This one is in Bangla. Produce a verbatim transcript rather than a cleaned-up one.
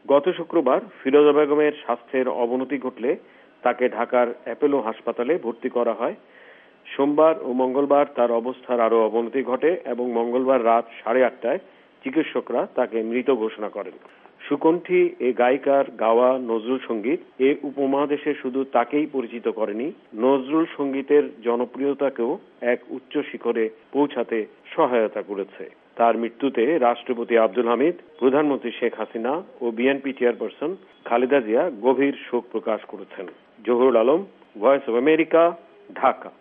গত শুক্রবার ফিরোজা বেগমের স্বাস্থ্যের অবনতি ঘটলে তাকে ঢাকার অ্যাপোলো হাসপাতালে ভর্তি করা হয়। সোমবার ও মঙ্গলবার তার অবস্থার আরো অবনতি ঘটে এবং মঙ্গলবার রাত সাড়ে আটটায় চিকিৎসকরা তাকে মৃত ঘোষণা করেন। সুকণ্ঠী এ গায়িকার গাওয়া নজরুল সঙ্গীত এ উপমহাদেশে শুধু তাকেই পরিচিত করেনি, নজরুল সঙ্গীতের জনপ্রিয়তাকেও এক উচ্চ শিখরে পৌঁছাতে সহায়তা করেছে। তার মৃত্যুতে রাষ্ট্রপতি আব্দুল হামিদ, প্রধানমন্ত্রী শেখ হাসিনা ও বিএনপি চেয়ারপারসন খালেদা জিয়া গভীর শোক প্রকাশ করেছেন। Zahurul Alam, voice of America, Dhaka.